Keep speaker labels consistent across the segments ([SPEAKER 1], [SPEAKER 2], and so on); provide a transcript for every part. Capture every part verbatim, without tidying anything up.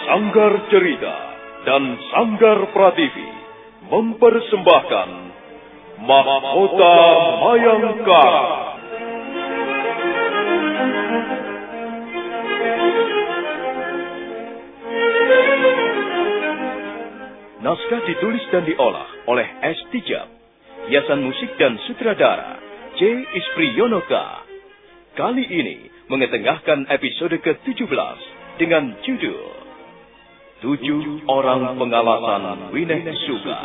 [SPEAKER 1] Sanggar Cerita dan Sanggar Prativi mempersembahkan Mahkota Mayangkara. Naskah ditulis dan diolah oleh S. Tijab. Hiasan musik dan sutradara C. Ispriyonoka. Kali ini mengetengahkan episode ke tujuh belas dengan judul Tujuh Orang Pengalasan Winek Suga.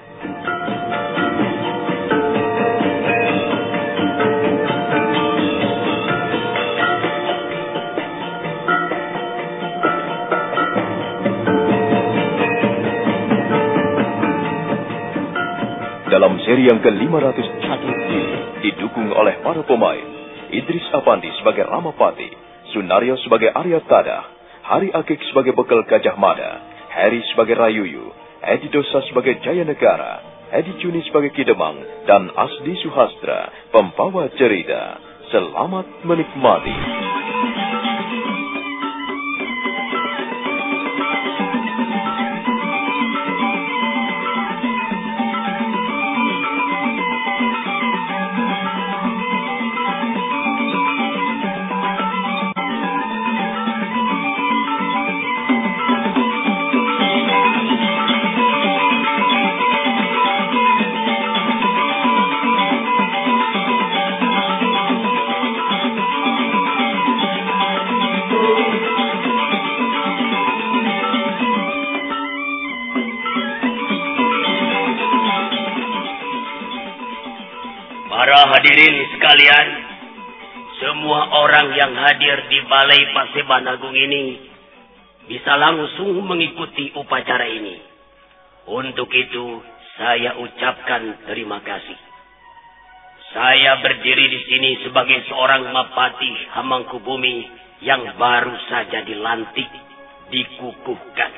[SPEAKER 1] Dalam seri yang ke lima ratus satu ini didukung oleh para pemain Idris Apandi sebagai Ramapati, Sunario sebagai Arya Tadah, Hari Akik sebagai Bekal Gajah Mada, Heri sebagai Rayuyu, Edi Dosa sebagai Jaya Negara, Edi Juni sebagai Kidemang, dan Asdi Suhastra, pembawa cerita. Selamat menikmati.
[SPEAKER 2] Hadirin sekalian, semua orang yang hadir di Balai Paseban Agung ini bisa langsung mengikuti upacara ini. Untuk itu, saya ucapkan terima kasih. Saya berdiri di sini sebagai seorang Mapati Hamangkubumi yang baru saja dilantik, dikukuhkan.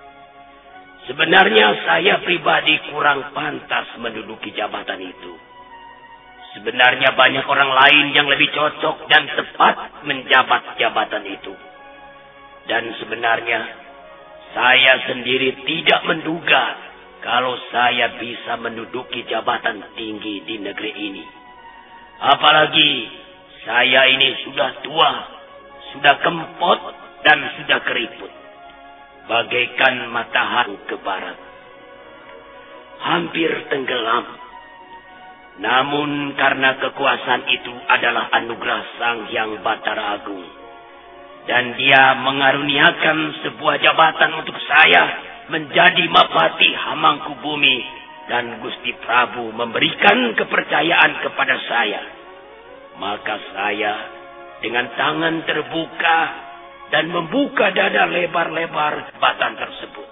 [SPEAKER 2] Sebenarnya saya pribadi kurang pantas menduduki jabatan itu. Sebenarnya banyak orang lain yang lebih cocok dan tepat menjabat jabatan itu. Dan sebenarnya saya sendiri tidak menduga kalau saya bisa menduduki jabatan tinggi di negeri ini. Apalagi saya ini sudah tua, sudah kempot dan sudah keriput. Bagaikan matahari ke barat. Hampir tenggelam. Namun karena kekuasaan itu adalah anugerah Sang Hyang Batara Agung. Dan dia mengaruniakan sebuah jabatan untuk saya menjadi Mapati Hamangkubumi. Dan Gusti Prabu memberikan kepercayaan kepada saya. Maka saya dengan tangan terbuka dan membuka dada lebar-lebar jabatan tersebut.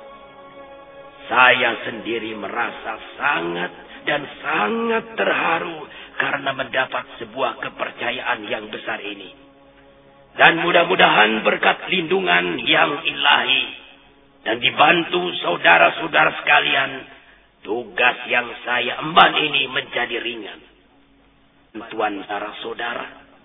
[SPEAKER 2] Saya sendiri merasa sangat dan sangat terharu karena mendapat sebuah kepercayaan yang besar ini. Dan mudah-mudahan berkat lindungan yang ilahi dan dibantu saudara-saudara sekalian, tugas yang saya emban ini menjadi ringan. Tuan saudara-saudara,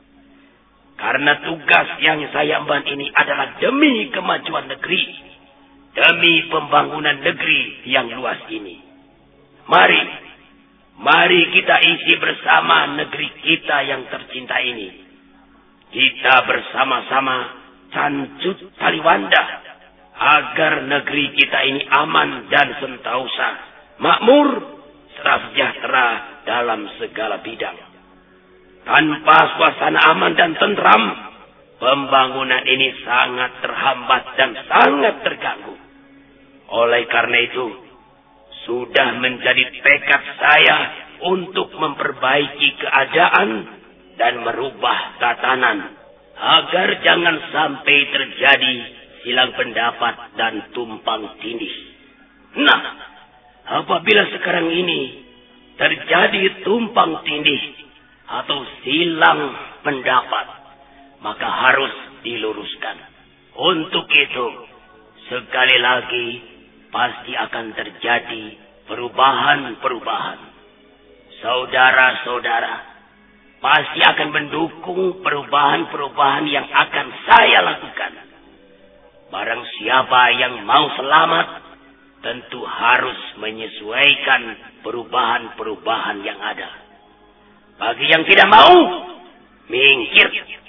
[SPEAKER 2] karena tugas yang saya emban ini adalah demi kemajuan negeri, demi pembangunan negeri yang luas ini. Mari Mari kita isi bersama negeri kita yang tercinta ini. Kita bersama-sama cancut taliwanda agar negeri kita ini aman dan sentausa, makmur, serta sejahtera dalam segala bidang. Tanpa suasana aman dan tentram, pembangunan ini sangat terhambat dan sangat terganggu. Oleh karena itu, sudah menjadi tekad saya untuk memperbaiki keadaan dan merubah tatanan agar jangan sampai terjadi silang pendapat dan tumpang tindih. Nah, apabila sekarang ini terjadi tumpang tindih atau silang pendapat, maka harus diluruskan. Untuk itu, sekali lagi pasti akan terjadi perubahan-perubahan. Saudara-saudara pasti akan mendukung perubahan-perubahan yang akan saya lakukan. Barang siapa yang mau selamat, tentu harus menyesuaikan perubahan-perubahan yang ada. Bagi yang tidak mau, minggir.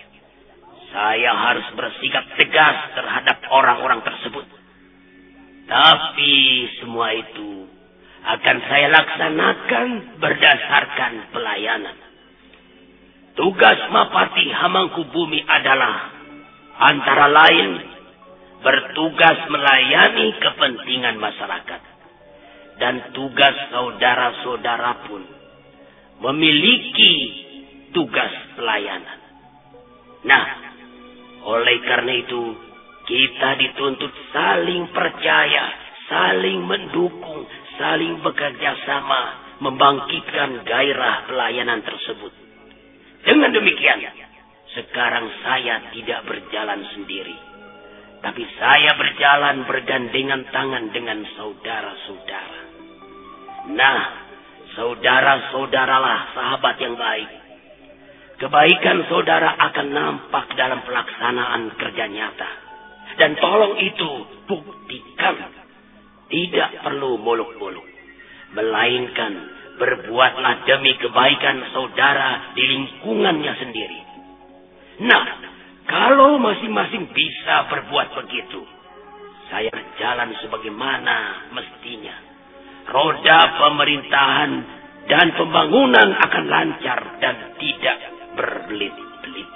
[SPEAKER 2] Saya harus bersikap tegas terhadap orang-orang tersebut. Tapi semua itu akan saya laksanakan berdasarkan pelayanan. Tugas Mapati Hamangkubumi adalah antara lain bertugas melayani kepentingan masyarakat. Dan tugas saudara-saudara pun memiliki tugas pelayanan. Nah, oleh karena itu kita dituntut saling percaya, saling mendukung, saling bekerja sama, membangkitkan gairah pelayanan tersebut. Dengan demikian, sekarang saya tidak berjalan sendiri. Tapi saya berjalan bergandengan tangan dengan saudara-saudara. Nah, saudara-saudaralah sahabat yang baik. Kebaikan saudara akan nampak dalam pelaksanaan kerja nyata. Dan tolong itu buktikan. Tidak perlu muluk-muluk. Melainkan berbuatlah demi kebaikan saudara di lingkungannya sendiri. Nah, kalau masing-masing bisa berbuat begitu, saya berjalan sebagaimana mestinya. Roda pemerintahan dan pembangunan akan lancar dan tidak berbelit-belit.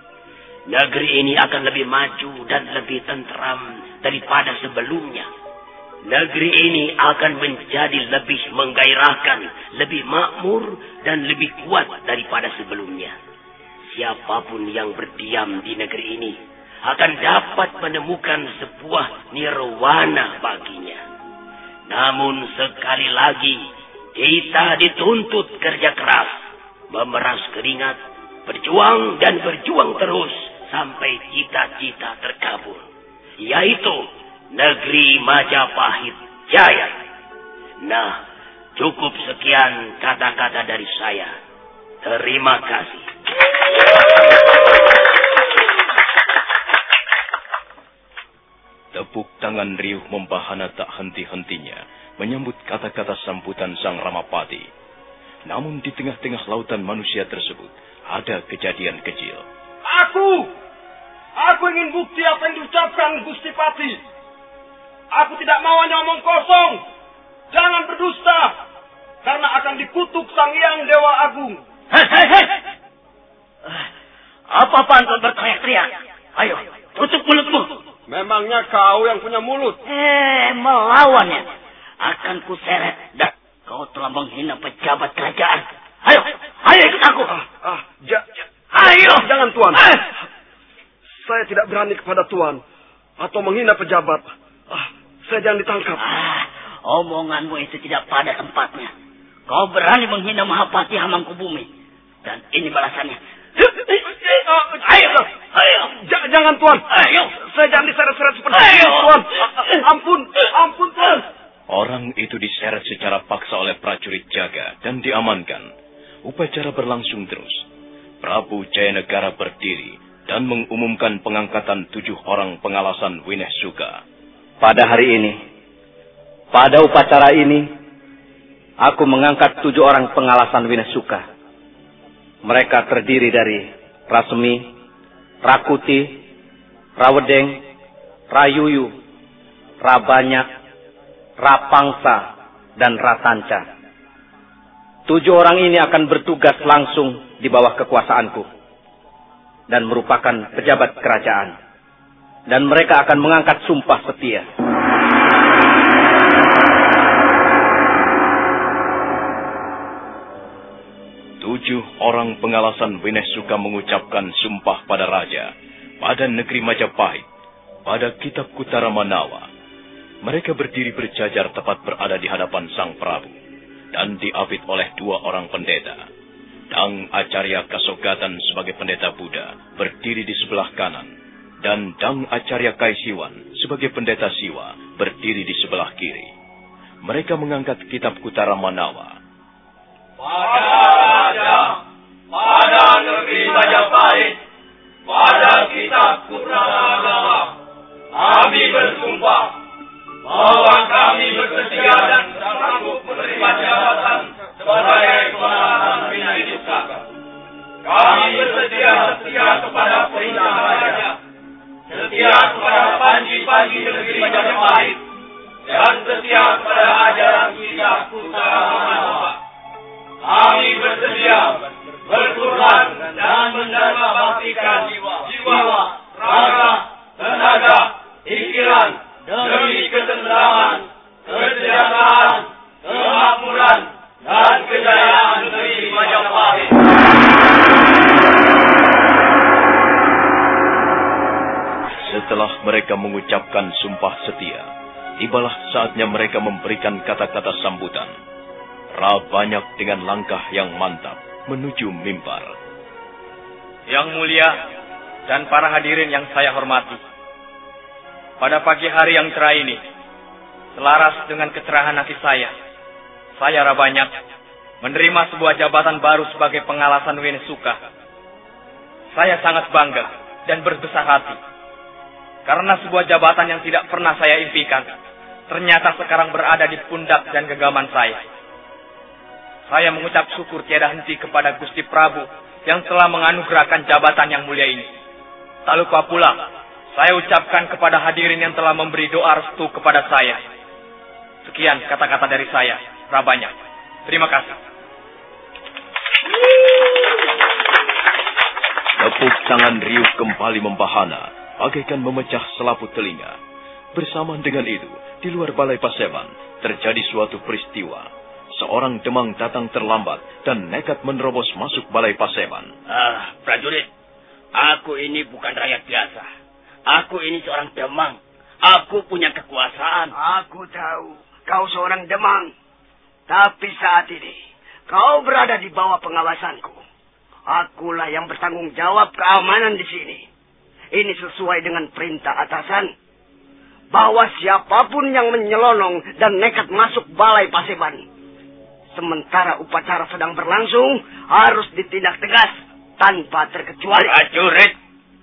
[SPEAKER 2] Negeri ini akan lebih maju dan lebih tentram daripada sebelumnya. Negeri ini akan menjadi lebih menggairahkan, lebih makmur dan lebih kuat daripada sebelumnya. Siapapun yang berdiam di negeri ini akan dapat menemukan sebuah nirwana baginya. Namun sekali lagi, kita dituntut kerja keras, memeras keringat, berjuang dan berjuang terus sampai cita-cita terkabul, yaitu negeri Majapahit Jaya. Nah, cukup sekian kata-kata dari saya. Terima kasih.
[SPEAKER 1] Tepuk tangan riuh membahana tak henti-hentinya menyambut kata-kata sambutan Sang Ramapati. Namun di tengah-tengah lautan manusia tersebut ada kejadian kecil.
[SPEAKER 3] Aku, aku ingin bukti apa yang diucapkan Gusti Pati. Aku tidak mau hanya omong kosong. Jangan berdusta, karena akan dikutuk Sang Hyang Dewa Agung.
[SPEAKER 2] Hei, hei, hei. Apa-apaan kau berteriak-teriak? Ayo, tutup mulutmu.
[SPEAKER 3] Memangnya kau yang punya mulut?
[SPEAKER 2] Eh, melawannya. Akan kuseret dan kau telah menghina pejabat kerajaan. Ayo, ayo ikut aku.
[SPEAKER 3] Ah, ah, ja, ja,
[SPEAKER 2] ayo.
[SPEAKER 3] Jangan Tuan.
[SPEAKER 2] Eh.
[SPEAKER 3] Saya tidak berani kepada Tuan atau menghina pejabat. Ah, saya jangan ditangkap.
[SPEAKER 2] Ah, omonganmu itu tidak pada tempatnya. Kau berani menghina Mahapati Hamangkubumi. Dan ini balasannya.
[SPEAKER 3] Ayo, ayo. J- jangan Tuan.
[SPEAKER 2] Ayo.
[SPEAKER 3] Saya jangan diseret-seret seperti ini Tuan. Ampun, ampun Tuan.
[SPEAKER 1] Orang itu diseret secara paksa oleh prajurit jaga dan diamankan. Upacara berlangsung terus. Prabu Jayanegara berdiri dan mengumumkan pengangkatan tujuh orang pengalasan Wineh Suka.
[SPEAKER 4] Pada hari ini, pada upacara ini, aku mengangkat tujuh orang pengalasan Wineh Suka. Mereka terdiri dari Rasemi, Rakuti, Rawedeng, Rayuyu, Rabanyak, Rapangsa, dan Ratanca. Tujuh orang ini akan bertugas langsung di bawah kekuasaanku dan merupakan pejabat kerajaan. Dan mereka akan mengangkat sumpah setia.
[SPEAKER 1] Tujuh orang pengalasan Wineh Suka mengucapkan sumpah pada raja, pada negeri Majapahit, pada kitab Kutara Manawa. Mereka berdiri berjajar tepat berada di hadapan Sang Prabu dan diapit oleh dua orang pendeta. Dang Acarya Kasogatan sebagai pendeta Buddha berdiri di sebelah kanan dan Dang Acarya Kaisiwan sebagai pendeta Siwa berdiri di sebelah kiri. Mereka mengangkat kitab Kutara Manawa.
[SPEAKER 5] Pada raja, pada negeri Majapahit, pada kitab Kutara Manawa, kami bersumpah bahwa kami bersedia dan sanggup menerima jabatan sebagai pengalasan Wina Suka. Kami bersedia setia kepada perintah raja, setia kepada panji-panji negeri Majapahit, dan setia kepada ajaran kita Pusaka Manawa. Kami bersedia berkorban dan menerima baktikan jiwa, raga, tenaga, pikiran demi ketentraman, kesejahteraan, kemakmuran, dan kejayaan negeri Majapahit.
[SPEAKER 1] Setelah mereka mengucapkan sumpah setia, tibalah saatnya mereka memberikan kata-kata sambutan. Ra Banyak dengan langkah yang mantap menuju mimbar.
[SPEAKER 6] Yang mulia dan para hadirin yang saya hormati, pada pagi hari yang cerah ini, selaras dengan kecerahan hati saya, saya Ra Banyak menerima sebuah jabatan baru sebagai pengalasan Wina Suka. Saya sangat bangga dan berbesar hati, karena sebuah jabatan yang tidak pernah saya impikan, ternyata sekarang berada di pundak dan genggaman saya. Saya mengucap syukur tiada henti kepada Gusti Prabu yang telah menganugerahkan jabatan yang mulia ini. Tak lupa pula, saya ucapkan kepada hadirin yang telah memberi doa restu kepada saya. Sekian kata-kata dari saya, Ra Banyak. Terima kasih.
[SPEAKER 1] Tepuk tangan riuh kembali membahana, bagaikan memecah selaput telinga. Bersamaan dengan itu, di luar Balai Paseban, terjadi suatu peristiwa. Seorang Demang datang terlambat dan nekat menerobos masuk Balai Paseban.
[SPEAKER 2] Ah, prajurit, aku ini bukan rakyat biasa. Aku ini seorang Demang. Aku punya kekuasaan.
[SPEAKER 7] Aku tahu, kau seorang Demang. Tapi saat ini, kau berada di bawah pengawasanku. Akulah yang bertanggung jawab keamanan di sini. Ini sesuai dengan perintah atasan, bahwa siapapun yang menyelonong dan nekat masuk Balai Paseban, sementara upacara sedang berlangsung, harus ditindak tegas tanpa terkecuali.
[SPEAKER 2] Prajurit,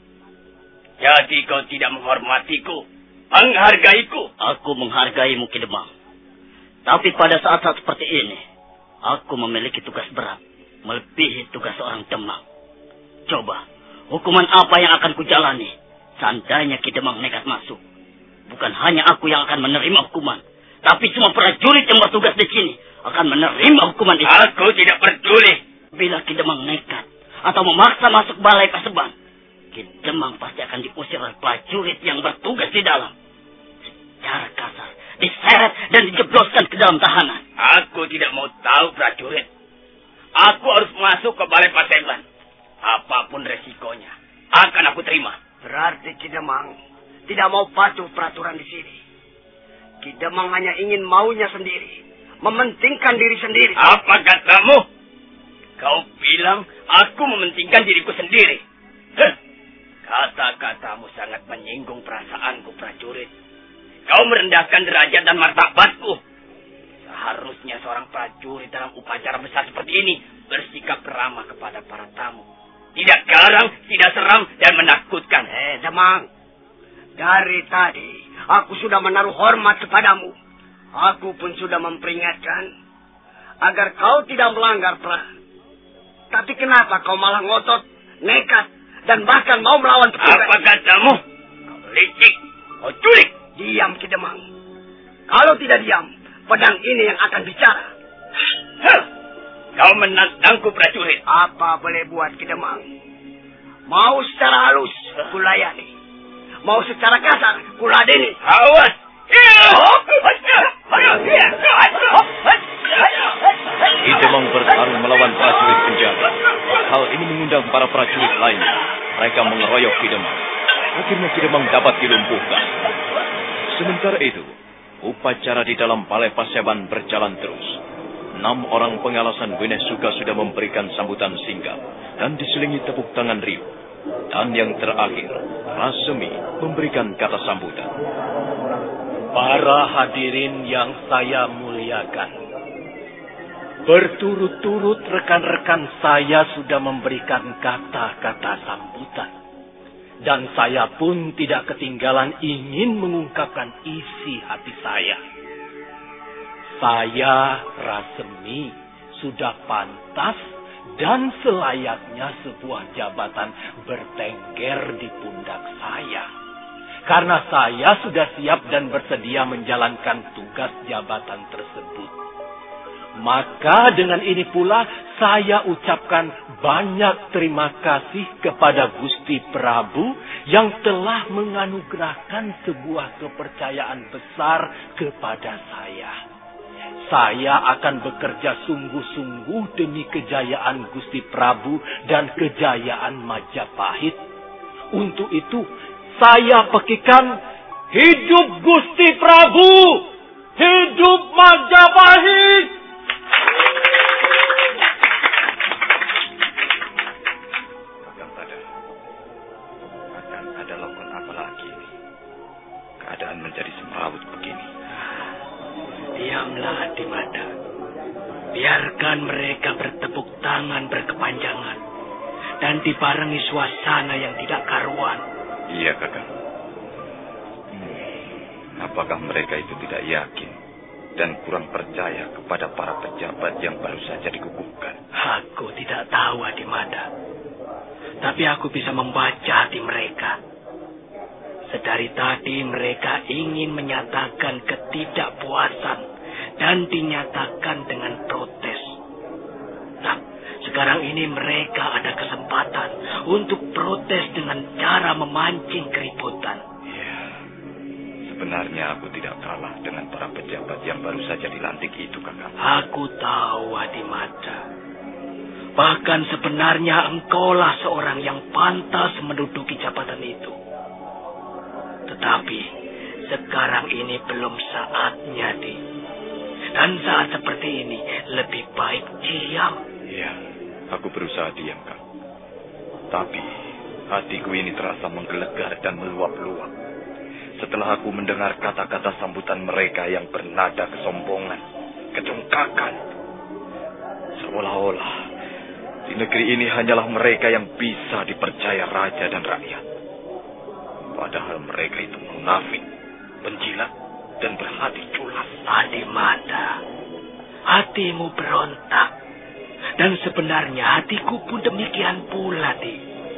[SPEAKER 2] jadi kau tidak menghormatiku, menghargaiku.
[SPEAKER 8] Aku menghargaimu, Ki Demang. Tapi pada saat-saat seperti ini, aku memiliki tugas berat, melebihi tugas seorang Demang. Coba, hukuman apa yang akan kujalani seandainya Ki Demang nekat masuk? Bukan hanya aku yang akan menerima hukuman, tapi semua prajurit yang bertugas di sini akan menerima hukuman itu.
[SPEAKER 2] Aku tidak peduli.
[SPEAKER 8] Bila Ki Demang nekat atau memaksa masuk Balai Paseban, Ki Demang pasti akan diusir oleh prajurit yang bertugas di dalam. Secara kasar, diseret dan dijebloskan ke dalam tahanan.
[SPEAKER 2] Aku tidak mau tahu, prajurit. Aku harus masuk ke Balai Paseban. Apapun resikonya, akan aku terima.
[SPEAKER 7] Berarti Ki Demang tidak mau patuh peraturan di sini. Ki Demang hanya ingin maunya sendiri, mementingkan diri sendiri.
[SPEAKER 2] Apa katamu? Kau bilang aku mementingkan diriku sendiri. Heh. Kata-katamu sangat menyinggung perasaanku, prajurit. Kau merendahkan derajat dan martabatku. Seharusnya seorang prajurit dalam upacara besar seperti ini bersikap ramah kepada para tamu. Tidak garang, tidak seram, dan menakutkan.
[SPEAKER 7] Eh, Demang. Dari tadi, aku sudah menaruh hormat kepadamu. Aku pun sudah memperingatkan agar kau tidak melanggar peraturan. Tapi kenapa kau malah ngotot, nekat, dan bahkan mau melawan petugas?
[SPEAKER 2] Apa katamu? Kau licik, kau culik.
[SPEAKER 7] Diam, Ki Demang. Kalau tidak diam, pedang ini yang akan bicara.
[SPEAKER 2] Hah. Kau menantangku, prajurit.
[SPEAKER 7] Apa boleh buat, Ki Demang? Mau secara halus, kulayani. Mau secara kasar, kuladeni.
[SPEAKER 2] Awas!
[SPEAKER 1] Ki Demang bertarung melawan prajurit penjaga. Hal ini mengundang para prajurit lainnya. Mereka mengeroyok Ki Demang. Akhirnya Ki Demang dapat dilumpuhkan. Sementara itu, upacara di dalam Balai Paseban berjalan terus. Enam orang pengalasan Wina Suka sudah memberikan sambutan singgap dan diselingi tepuk tangan riuh. Dan yang terakhir, Rasemi memberikan kata sambutan.
[SPEAKER 9] Para hadirin yang saya muliakan, berturut-turut rekan-rekan saya sudah memberikan kata-kata sambutan. Dan saya pun tidak ketinggalan ingin mengungkapkan isi hati saya. Saya, Rasemi, sudah pantas dan selayaknya sebuah jabatan bertengger di pundak saya. Karena saya sudah siap dan bersedia menjalankan tugas jabatan tersebut. Maka dengan ini pula saya ucapkan banyak terima kasih kepada Gusti Prabu yang telah menganugerahkan sebuah kepercayaan besar kepada saya. Saya akan bekerja sungguh-sungguh demi kejayaan Gusti Prabu dan kejayaan Majapahit. Untuk itu, saya pekikan, hidup Gusti Prabu! Hidup Majapahit!
[SPEAKER 10] Kakang Tada, akan ada lakukan apa lagi ini? Keadaan menjadi semrawut begini.
[SPEAKER 2] Diamlah, Adimada. Biarkan mereka bertepuk tangan berkepanjangan dan dibarengi suasana yang tidak karuan.
[SPEAKER 10] Iya, Kakang. Hmm, apakah mereka itu tidak yakin dan kurang percaya kepada para pejabat yang baru saja dikukuhkan?
[SPEAKER 2] Aku tidak tahu, Adimada. Tapi aku bisa membaca hati mereka. Sedari tadi mereka ingin menyatakan ketidakpuasan dan dinyatakan dengan protes. Nah, sekarang ini mereka ada kesempatan untuk protes dengan cara memancing keributan.
[SPEAKER 10] Ya, sebenarnya aku tidak kalah dengan para pejabat yang baru saja dilantik itu, Kakang.
[SPEAKER 2] Aku tahu, Adimada. Bahkan sebenarnya engkaulah seorang yang pantas menduduki jabatan itu. Tetapi sekarang ini belum saatnya, Di. Dan saat seperti ini lebih baik diam.
[SPEAKER 10] Iya, aku berusaha diam, Kang. Tapi hatiku ini terasa menggelegar dan meluap-luap. Setelah aku mendengar kata-kata sambutan mereka yang bernada kesombongan, kecongkakan. Seolah-olah di negeri ini hanyalah mereka yang bisa dipercaya raja dan rakyat. Padahal mereka itu munafik, penjilat, dan berhati culas.
[SPEAKER 2] Adimada, hatimu berontak. Dan sebenarnya hatiku pun demikian pula, Di.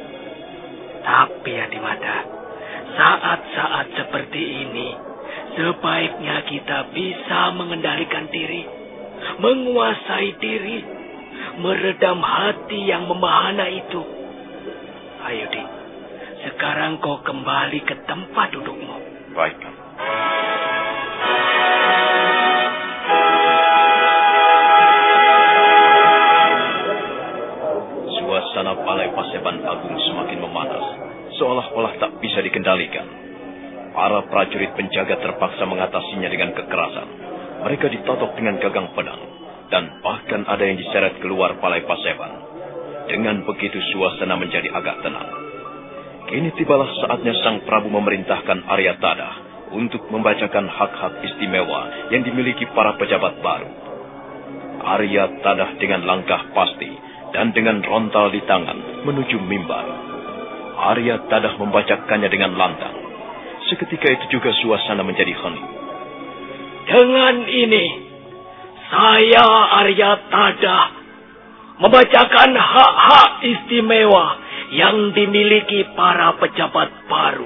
[SPEAKER 2] Tapi Adimada, saat-saat seperti ini, sebaiknya kita bisa mengendalikan diri, menguasai diri, meredam hati yang membahana itu. Ayo, Di. Sekarang kau kembali ke tempat dudukmu.
[SPEAKER 10] Baik, Kang.
[SPEAKER 1] Suasana Balai Paseban Agung semakin memanas, seolah-olah tak bisa dikendalikan. Para prajurit penjaga terpaksa mengatasinya dengan kekerasan. Mereka ditotok dengan gagang pedang, dan bahkan ada yang diseret keluar Balai Paseban. Dengan begitu suasana menjadi agak tenang. Kini tibalah saatnya Sang Prabu memerintahkan Arya Tadah untuk membacakan hak-hak istimewa yang dimiliki para pejabat baru. Arya Tadah dengan langkah pasti dan dengan rontal di tangan menuju mimbar. Arya Tadah membacakannya dengan lantang. Seketika itu juga suasana menjadi hening.
[SPEAKER 2] Dengan ini, saya Arya Tadah membacakan hak-hak istimewa yang dimiliki para pejabat baru.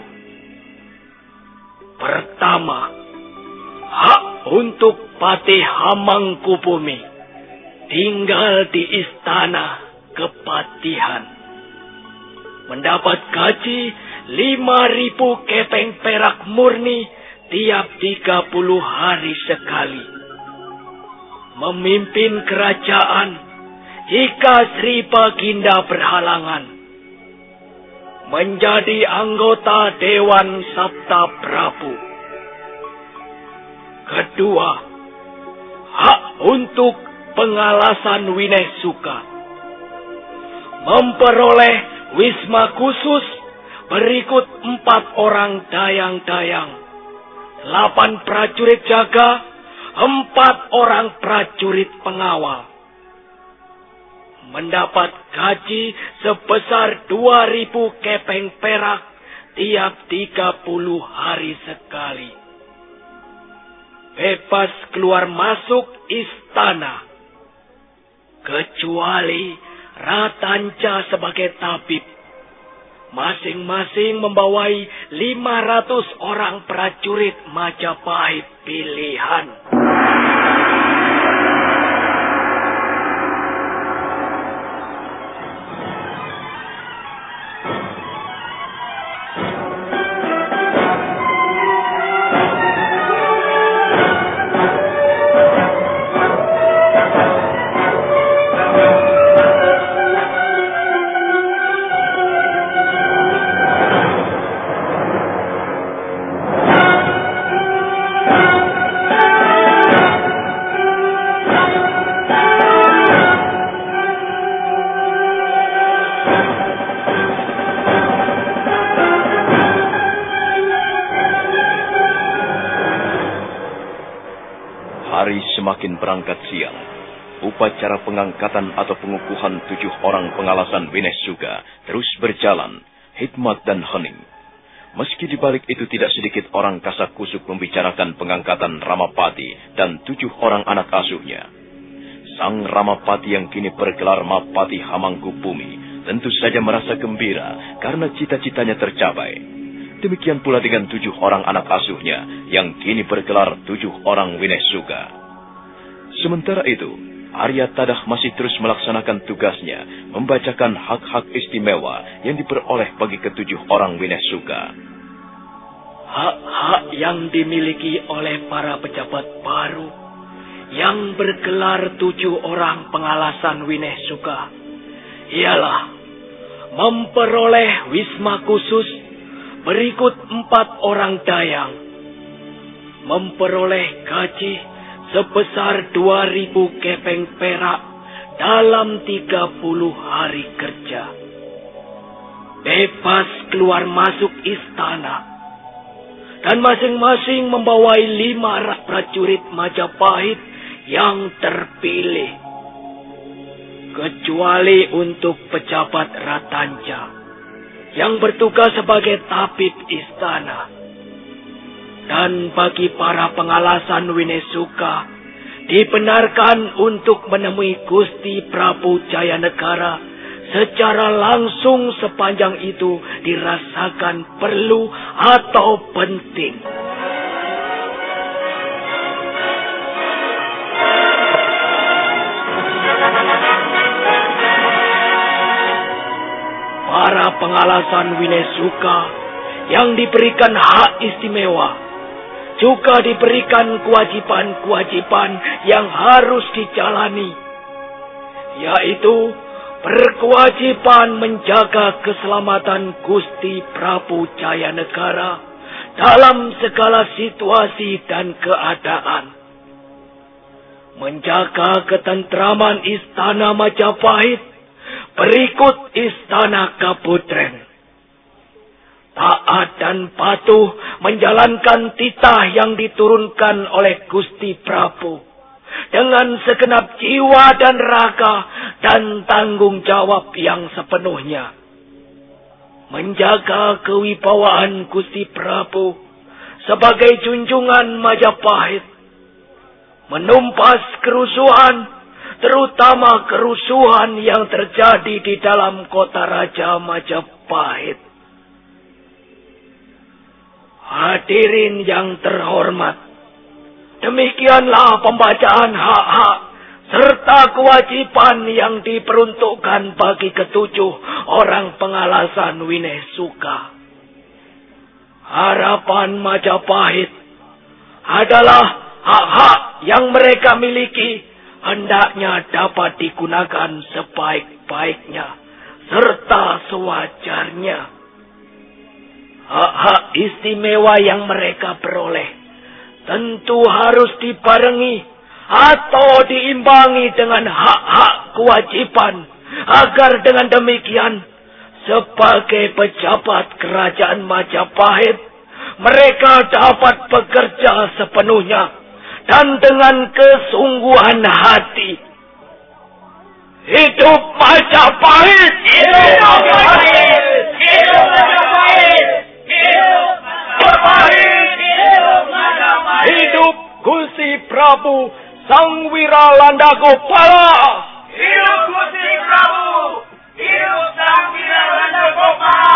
[SPEAKER 2] Pertama, hak untuk Patih Hamangkubumi tinggal di istana kepatihan. Mendapat gaji lima ribu kepeng perak murni tiap tiga puluh hari sekali. Memimpin kerajaan jika Sri Baginda berhalangan. Menjadi anggota Dewan Sabta Prabu. Kedua, hak untuk pengalasan Wineh Suka. Memperoleh wisma khusus berikut empat orang dayang-dayang, delapan prajurit jaga, empat orang prajurit pengawal. Mendapat gaji sebesar dua ribu kepeng perak
[SPEAKER 9] tiap tiga puluh hari sekali. Bebas keluar masuk istana. Kecuali Ratanca sebagai tabib. Masing-masing membawai lima ratus orang prajurit Majapahit pilihan.
[SPEAKER 1] Semakin berangkat siang, upacara pengangkatan atau pengukuhan tujuh orang pengalasan Winesuga terus berjalan, hikmat dan hening. Meski di balik itu tidak sedikit orang kasak-kusuk membicarakan pengangkatan Ramapati dan tujuh orang anak asuhnya. Sang Ramapati yang kini bergelar Mapati Hamangkubumi tentu saja merasa gembira karena cita-citanya tercapai. Demikian pula dengan tujuh orang anak asuhnya yang kini bergelar tujuh orang Winesuga. Sementara itu, Arya Tadah masih terus melaksanakan tugasnya, membacakan hak-hak istimewa yang diperoleh bagi ketujuh orang Winesuga.
[SPEAKER 9] Hak-hak yang dimiliki oleh para pejabat baru yang bergelar tujuh orang pengalasan Winesuga ialah memperoleh wisma khusus berikut empat orang dayang, memperoleh gaji sebesar dua ribu kepeng perak dalam tiga puluh hari kerja. Bebas keluar masuk istana. Dan masing-masing membawai lima prajurit Majapahit yang terpilih. Kecuali untuk pejabat Ratanca yang bertugas sebagai tabib istana. Dan bagi para pengalasan Winesuga, dibenarkan untuk menemui Gusti Prabu Jayanegara secara langsung sepanjang itu dirasakan perlu atau penting. Para pengalasan Winesuga yang diberikan hak istimewa juga diberikan kewajiban-kewajiban yang harus dijalani, yaitu berkewajiban menjaga keselamatan Gusti Prabu Jayanegara dalam segala situasi dan keadaan, menjaga ketentraman Istana Majapahit berikut Istana Kaputren, taat dan patuh menjalankan titah yang diturunkan oleh Gusti Prabu dengan segenap jiwa dan raga dan tanggung jawab yang sepenuhnya. Menjaga kewibawaan Gusti Prabu sebagai junjungan Majapahit. Menumpas kerusuhan, terutama kerusuhan yang terjadi di dalam kota Raja Majapahit. Hadirin yang terhormat, demikianlah pembacaan hak-hak serta kewajiban yang diperuntukkan bagi ketujuh orang pengalasan Winesuga. Harapan Majapahit adalah hak-hak yang mereka miliki hendaknya dapat digunakan sebaik-baiknya serta sewajarnya. Hak-hak istimewa yang mereka peroleh tentu harus dibarengi atau diimbangi dengan hak-hak kewajiban, agar dengan demikian sebagai pejabat kerajaan Majapahit mereka dapat bekerja sepenuhnya dan dengan kesungguhan hati. Hidup Majapahit!
[SPEAKER 5] Hidup Majapahit! Hidup Majapahit!
[SPEAKER 9] Gusti Prabu Sang Wiralandagopala.
[SPEAKER 5] Hidup Gusti Prabu! Hidup Sang Wiralandagopala!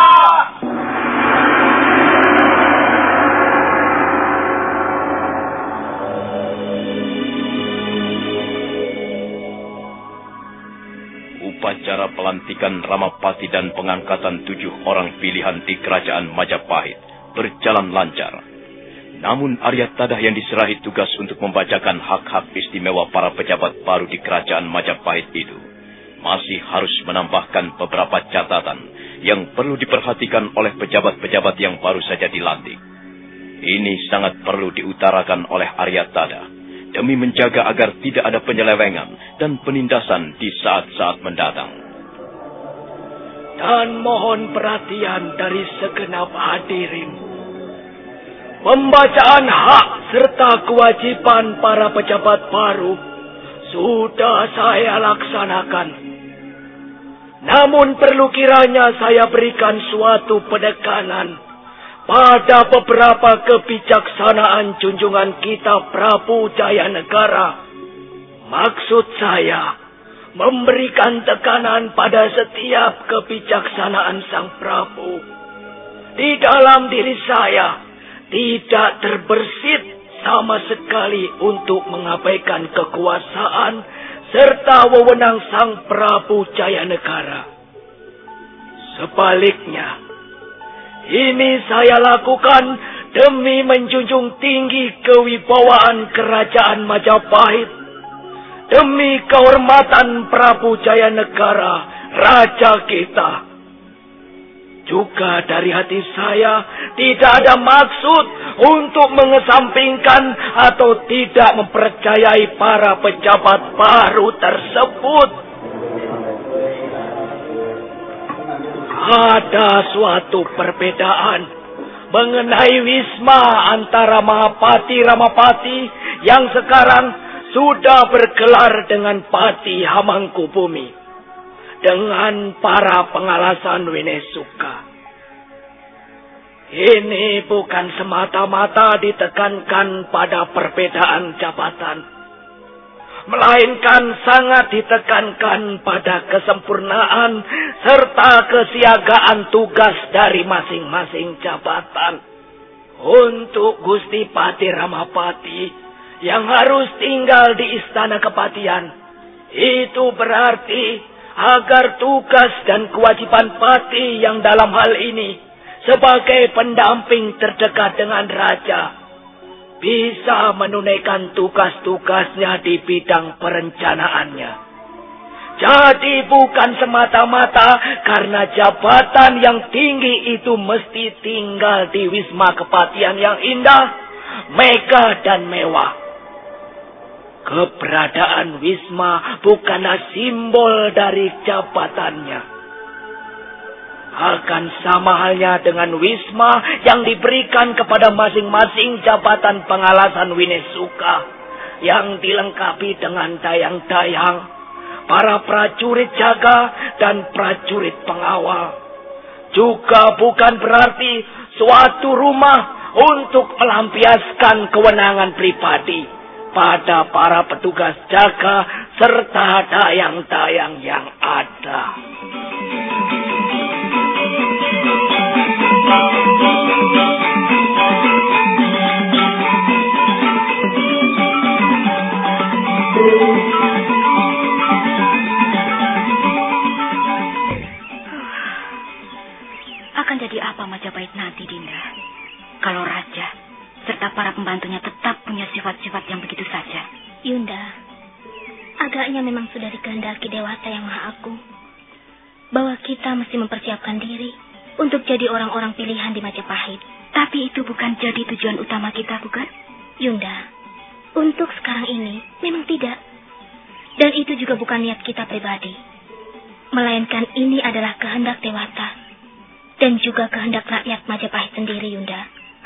[SPEAKER 1] Upacara pelantikan Ramapati dan pengangkatan tujuh orang pilihan di kerajaan Majapahit berjalan lancar. Namun Arya Tadah yang diserahi tugas untuk membacakan hak-hak istimewa para pejabat baru di kerajaan Majapahit itu masih harus menambahkan beberapa catatan yang perlu diperhatikan oleh pejabat-pejabat yang baru saja dilantik. Ini sangat perlu diutarakan oleh Arya Tadah demi menjaga agar tidak ada penyelewengan dan penindasan di saat-saat mendatang.
[SPEAKER 9] Dan mohon perhatian dari segenap hadirin. Pembacaan hak serta kewajiban para pejabat baru sudah saya laksanakan. Namun perlu kiranya saya berikan suatu penekanan pada beberapa kebijaksanaan junjungan kita Prabu Jayanegara. Maksud saya memberikan tekanan pada setiap kebijaksanaan Sang Prabu. Di dalam diri saya tidak terbersit sama sekali untuk mengabaikan kekuasaan serta wewenang Sang Prabu Jayanegara. Sebaliknya, ini saya lakukan demi menjunjung tinggi kewibawaan kerajaan Majapahit, demi kehormatan Prabu Jayanegara, raja kita. Juga dari hati saya tidak ada maksud untuk mengesampingkan atau tidak mempercayai para pejabat baru tersebut. Ada suatu perbedaan mengenai wisma antara Mahapati Ramapati yang sekarang sudah bergelar dengan Pati Hamangkubumi dengan para pengalasan Winesuka. Ini bukan semata-mata ditekankan pada perbedaan jabatan, melainkan sangat ditekankan pada kesempurnaan serta kesiagaan tugas dari masing-masing jabatan. Untuk Gusti Pati Ramapati yang harus tinggal di Istana Kepatian, itu berarti agar tugas dan kewajiban Pati yang dalam hal ini sebagai pendamping terdekat dengan raja bisa menunaikan tugas-tugasnya di bidang perencanaannya. Jadi bukan semata-mata karena jabatan yang tinggi itu mesti tinggal di Wisma Kepatian yang indah, megah dan mewah. Keberadaan Wisma bukanlah simbol dari jabatannya. Akan sama halnya dengan Wisma yang diberikan kepada masing-masing jabatan pengalasan Winesuka yang dilengkapi dengan dayang-dayang, para prajurit jaga dan prajurit pengawal. Juga bukan berarti suatu rumah untuk melampiaskan kewenangan pribadi pada para petugas jaga serta dayang-dayang yang ada.
[SPEAKER 11] Akan jadi apa Majapahit nanti, Dinda? Kalau raja serta para pembantunya tetap punya sifat-sifat yang begitu saja.
[SPEAKER 12] Yunda, agaknya memang sudah dikehendaki Dewata Yang Maha Agung bahwa kita mesti mempersiapkan diri untuk jadi orang-orang pilihan di Majapahit.
[SPEAKER 11] Tapi itu bukan jadi tujuan utama kita, bukan?
[SPEAKER 12] Yunda, untuk sekarang ini memang tidak. Dan itu juga bukan niat kita pribadi. Melainkan ini adalah kehendak Dewata dan juga kehendak rakyat Majapahit sendiri, Yunda.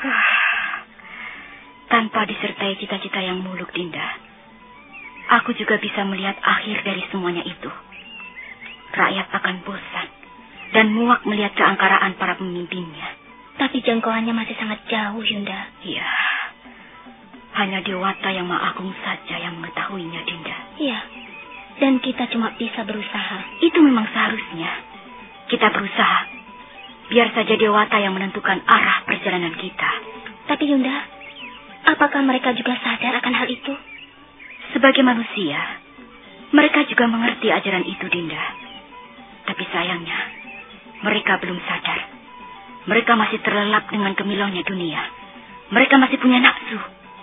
[SPEAKER 11] Tanpa disertai cita-cita yang muluk, Dinda, aku juga bisa melihat akhir dari semuanya itu. Rakyat akan bosan dan muak melihat keangkaraan para pemimpinnya.
[SPEAKER 12] Tapi jangkauannya masih sangat jauh, Yunda.
[SPEAKER 11] Iya. Hanya Dewata yang Maha Agung saja yang mengetahuinya, Dinda.
[SPEAKER 12] Iya, dan kita cuma bisa berusaha.
[SPEAKER 11] Itu memang seharusnya. Kita berusaha. Biar saja Dewata yang menentukan arah perjalanan kita.
[SPEAKER 12] Tapi Yunda, apakah mereka juga sadar akan hal itu?
[SPEAKER 11] Sebagai manusia, mereka juga mengerti ajaran itu, Dinda. Tapi sayangnya, mereka belum sadar. Mereka masih terlelap dengan gemilaunya dunia. Mereka masih punya nafsu.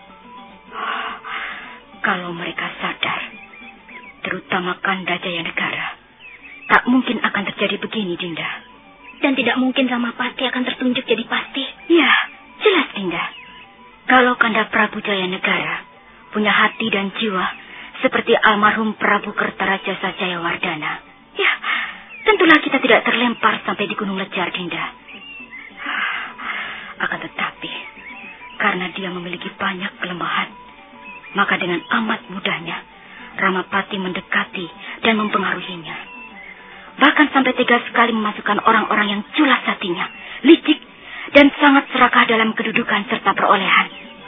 [SPEAKER 11] Kalau mereka sadar, terutama Kanda Jaya Negara, tak mungkin akan terjadi begini, Dinda.
[SPEAKER 12] Dan tidak mungkin Ramapati akan tertunjuk jadi pasti.
[SPEAKER 11] Ya, jelas, Dinda. Kalau Kanda Prabu Jaya Negara punya hati dan jiwa seperti almarhum Prabu Kertaraja Jayawardana, ya, tentulah kita tidak terlempar sampai di Gunung Lejar, Dinda. Akan tetapi, karena dia memiliki banyak kelemahan, maka dengan amat mudahnya Ramapati mendekati dan mempengaruhinya. Bahkan sampai tega sekali memasukkan orang-orang yang culas hatinya, licik, dan sangat serakah dalam kedudukan serta perolehan.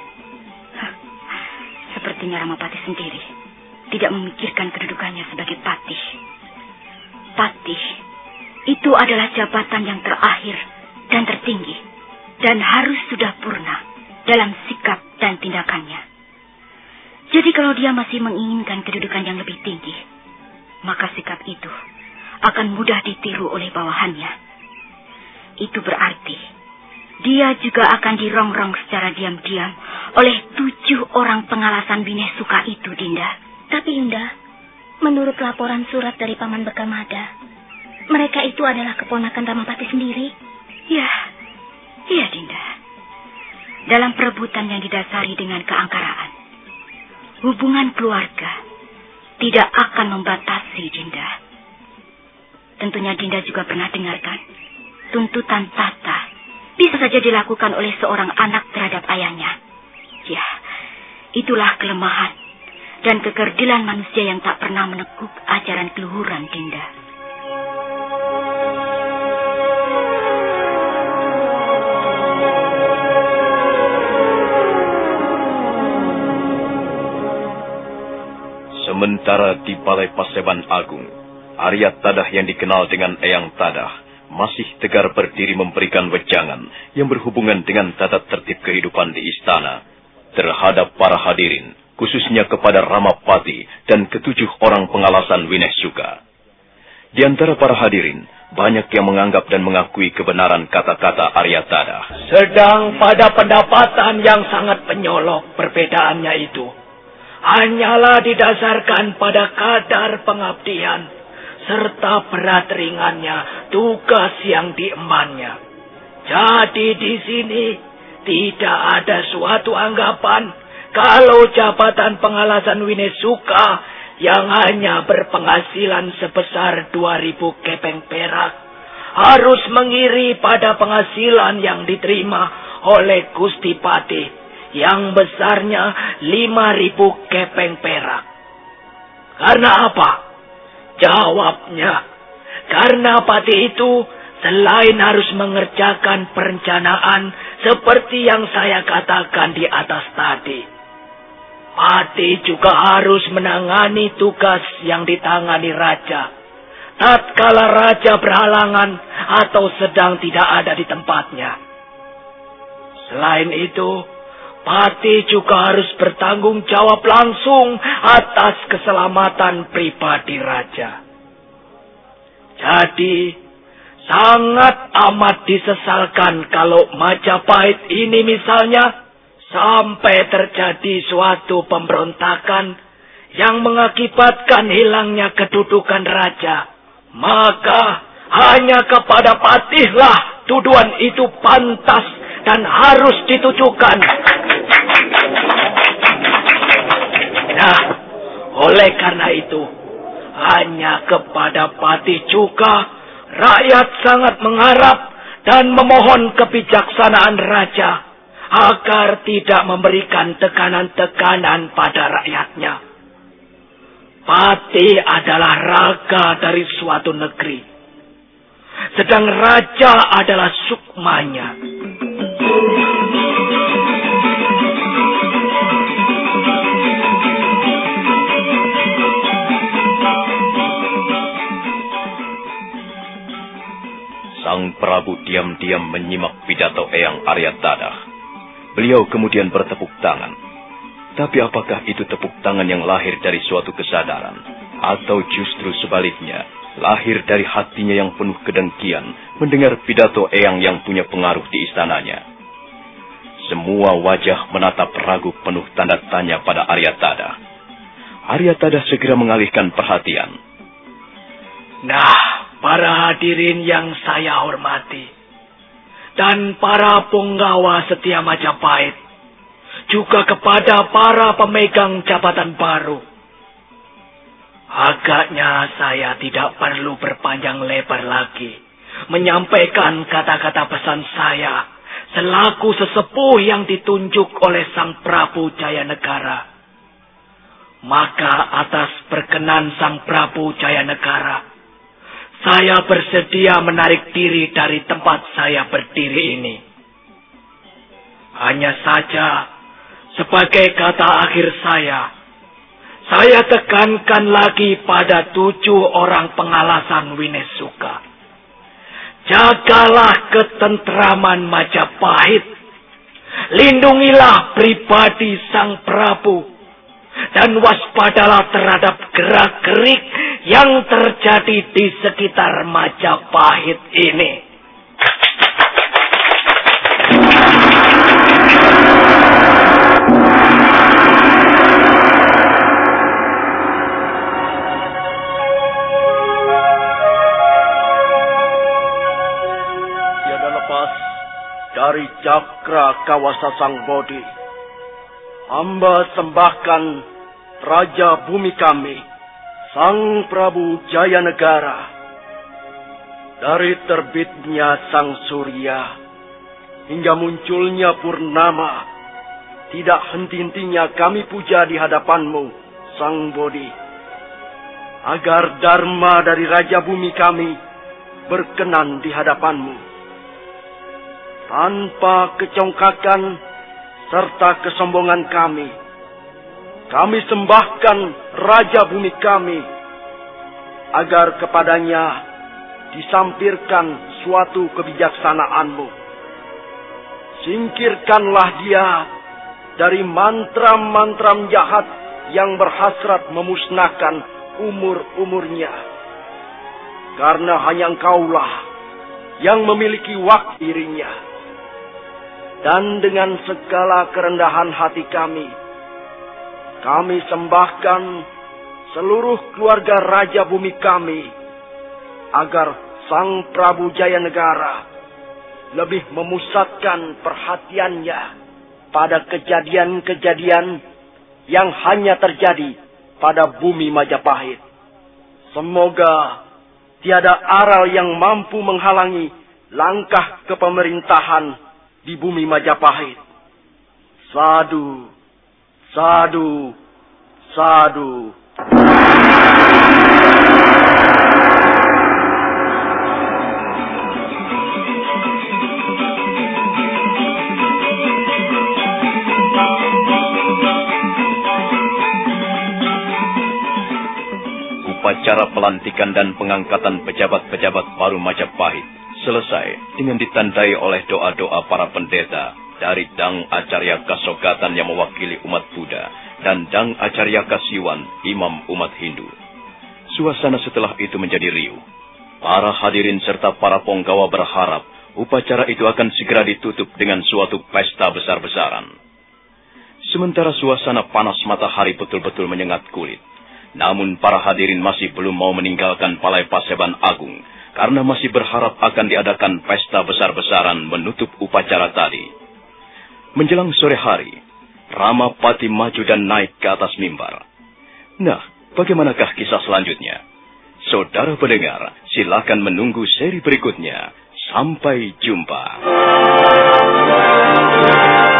[SPEAKER 11] Sepertinya Ramapati sendiri tidak memikirkan kedudukannya sebagai patih. Patih itu adalah jabatan yang terakhir dan tertinggi, dan harus sudah purna dalam sikap dan tindakannya. Jadi kalau dia masih menginginkan kedudukan yang lebih tinggi, maka sikap itu akan mudah ditiru oleh bawahannya. Itu berarti dia juga akan dirongrong secara diam-diam oleh tujuh orang pengalasan Winesuka itu, Dinda.
[SPEAKER 12] Tapi Yunda, menurut laporan surat dari Paman Bekamada, mereka itu adalah keponakan Ramapati sendiri.
[SPEAKER 11] Ya, iya, Dinda. Dalam perebutan yang didasari dengan keangkaraan, hubungan keluarga tidak akan membatasi, Dinda. Tentunya Dinda juga pernah dengarkan tuntutan tata bisa saja dilakukan oleh seorang anak terhadap ayahnya. Ya, itulah kelemahan dan kekerdilan manusia yang tak pernah menekuk ajaran keluhuran, Dinda.
[SPEAKER 1] Sementara di Balai Paseban Agung, Arya Tadah yang dikenal dengan Eyang Tadah masih tegar berdiri memberikan wejangan yang berhubungan dengan tata tertib kehidupan di istana terhadap para hadirin, khususnya kepada Ramapati dan ketujuh orang pengalasan Winesuka. Di antara para hadirin, banyak yang menganggap dan mengakui kebenaran kata-kata Arya Tadah.
[SPEAKER 9] Sedang pada pendapatan yang sangat penyolok perbedaannya itu hanyalah didasarkan pada kadar pengabdian serta berat ringannya tugas yang diembannya. Jadi di sini tidak ada suatu anggapan kalau jabatan pengalasan Winesuka yang hanya berpenghasilan sebesar dua ribu kepeng perak harus mengiri pada penghasilan yang diterima oleh Gusti Pati yang besarnya lima ribu kepeng perak. Karena apa? Jawabnya, karena Pati itu selain harus mengerjakan perencanaan seperti yang saya katakan di atas tadi, Pati juga harus menangani tugas yang ditangani raja tatkala raja berhalangan atau sedang tidak ada di tempatnya. Selain itu, Pati juga harus bertanggung jawab langsung atas keselamatan pribadi raja. Jadi, sangat amat disesalkan kalau Majapahit ini misalnya sampai terjadi suatu pemberontakan yang mengakibatkan hilangnya kedudukan raja. Maka hanya kepada Patihlah tuduhan itu pantas dan harus ditujukan. Nah, oleh karena itu, hanya kepada Pati juga rakyat sangat mengharap dan memohon kebijaksanaan raja agar tidak memberikan tekanan-tekanan pada rakyatnya. Pati adalah raga dari suatu negeri, sedang raja adalah sukmanya.
[SPEAKER 1] Sang Prabu diam-diam menyimak pidato Eyang Aryatara. Beliau kemudian bertepuk tangan. Tapi apakah itu tepuk tangan yang lahir dari suatu kesadaran, atau justru sebaliknya, lahir dari hatinya yang penuh kedengkian mendengar pidato Eyang yang punya pengaruh di istananya? Semua wajah menatap ragu penuh tanda tanya pada Aryatara. Aryatara segera mengalihkan perhatian.
[SPEAKER 9] Nah, para hadirin yang saya hormati, dan para punggawa setia Majapahit, juga kepada para pemegang jabatan baru. Agaknya saya tidak perlu berpanjang lebar lagi menyampaikan kata-kata pesan saya selaku sesepuh yang ditunjuk oleh Sang Prabu Jayanegara. Maka atas perkenan Sang Prabu Jayanegara, saya bersedia menarik diri dari tempat saya berdiri ini. Hanya saja, sebagai kata akhir saya, saya tekankan lagi pada tujuh orang pengalasan Winesuka. Jagalah ketentraman Majapahit. Lindungilah pribadi Sang Prabu. Dan waspadalah terhadap gerak-gerik yang terjadi di sekitar Majapahit ini.
[SPEAKER 3] Tiada lepas dari cakra kawasa Sang Bodhi, hamba sembahkan Raja Bumi kami, Sang Prabu Jayanegara. Dari terbitnya Sang Surya hingga munculnya purnama, tidak henti-hentinya kami puja di hadapanmu, Sang Bodhi, agar dharma dari Raja Bumi kami berkenan di hadapanmu. Tanpa kecongkakan serta kesombongan kami, kami sembahkan Raja Bumi kami, agar kepadanya disampirkan suatu kebijaksanaanmu. Singkirkanlah dia dari mantra-mantra jahat yang berhasrat memusnahkan umur-umurnya. Karena hanya Engkaulah yang memiliki wak dirinya. Dan dengan segala kerendahan hati kami, kami sembahkan seluruh keluarga Raja Bumi kami, agar Sang Prabu Jayanegara lebih memusatkan perhatiannya pada kejadian-kejadian yang hanya terjadi pada bumi Majapahit. Semoga tiada aral yang mampu menghalangi langkah kepemerintahan di bumi Majapahit. Sadu, sadu, sadu.
[SPEAKER 1] Upacara pelantikan dan pengangkatan pejabat-pejabat baru Majapahit selesai dengan ditandai oleh doa-doa para pendeta dari Dang Acarya Kasogatan yang mewakili umat Buddha dan Dang Acarya Kasiwan, imam umat Hindu. Suasana setelah itu menjadi riuh. Para hadirin serta para punggawa berharap upacara itu akan segera ditutup dengan suatu pesta besar-besaran. Sementara suasana panas matahari betul-betul menyengat kulit, namun para hadirin masih belum mau meninggalkan Balai Paseban Agung, karena masih berharap akan diadakan pesta besar-besaran menutup upacara tadi. Menjelang sore hari, Rama Pati maju dan naik ke atas mimbar. Nah, bagaimanakah kisah selanjutnya? Saudara pendengar, silakan menunggu seri berikutnya. Sampai jumpa.